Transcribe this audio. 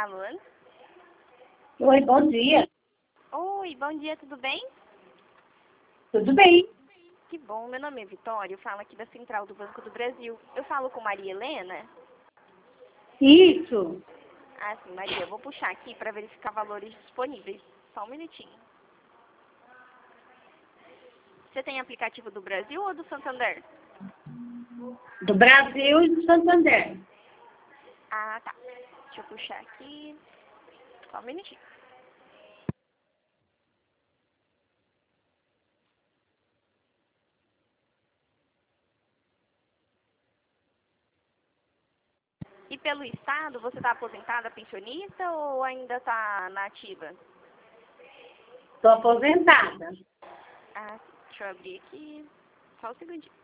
falando? Oi, bom dia. Oi, bom dia, tudo bem? Tudo bem? Que bom, meu nome é Vitória, eu falo aqui da Central do Banco do Brasil. Eu falo com Maria Helena? Isso. Ah, sim, Maria, eu vou puxar aqui para verificar valores disponíveis. Só um minutinho. Você tem aplicativo do Brasil ou do Santander? Do Brasil e do Santander. Ah, tá. Deixa eu puxar aqui. Só um minutinho. E pelo Estado, você está aposentada, pensionista ou ainda está na ativa? Estou aposentada. Ah, deixa eu abrir aqui. Só um segundinho.